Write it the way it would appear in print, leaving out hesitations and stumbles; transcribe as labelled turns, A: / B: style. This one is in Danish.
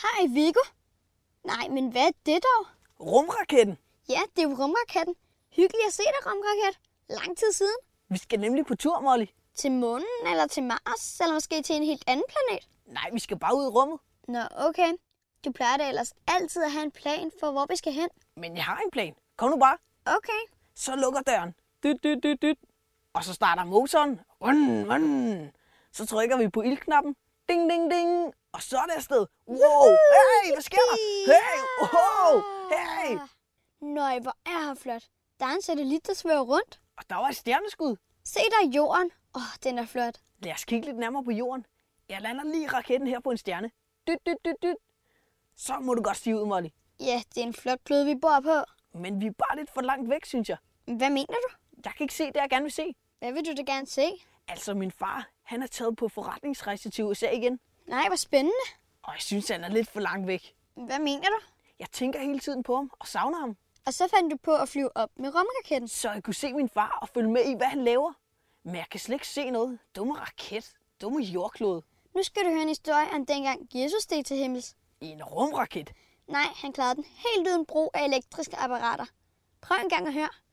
A: Hej, Viggo. Nej, men hvad er det dog?
B: Rumraketten.
A: Ja, det er jo rumraketten. Hyggeligt at se dig, rumraket. Lang tid siden.
B: Vi skal nemlig på tur, Molly.
A: Til månen, eller til Mars, eller måske til en helt anden planet.
B: Nej, vi skal bare ud i rummet.
A: Nå, okay. Du plejer da ellers altid at have en plan for, hvor vi skal hen.
B: Men jeg har en plan. Kom nu bare.
A: Okay.
B: Så lukker døren. Dyt, dyt, dyt, dyt. Og så starter motoren. Run, run. Så trykker vi på ildknappen. Ding, ding, ding. Og så er det afsted. Wow. Hey, hvad sker der? Hey, wow. Hey.
A: Nøj, hvor er her flot. Der er en satellit, der svæver rundt.
B: Og der var et stjerneskud.
A: Se der jorden. Den er flot.
B: Lad os kigge lidt nærmere på jorden. Jeg lander lige raketten her på en stjerne. Dyt, dyt, dyt, dyt. Så må du godt stige ud, Molly.
A: Ja, det er en flot klode, vi bor på.
B: Men vi er bare lidt for langt væk, synes jeg.
A: Hvad mener du?
B: Jeg kan ikke se det, jeg gerne vil se.
A: Hvad vil du da gerne se?
B: Altså, min far, han er taget på forretningsrejse til USA igen.
A: Nej, hvor spændende.
B: Og jeg synes, han er lidt for langt væk.
A: Hvad mener du?
B: Jeg tænker hele tiden på ham og savner ham.
A: Og så fandt du på at flyve op med rumraketten.
B: Så jeg kunne se min far og følge med i, hvad han laver. Men jeg kan slet ikke se noget. Dumme raket. Dumme jordklode.
A: Nu skal du høre en historie om dengang Jesus steg til himmels.
B: I en rumraket.
A: Nej, han klarede den helt uden brug af elektriske apparater. Prøv en gang at høre.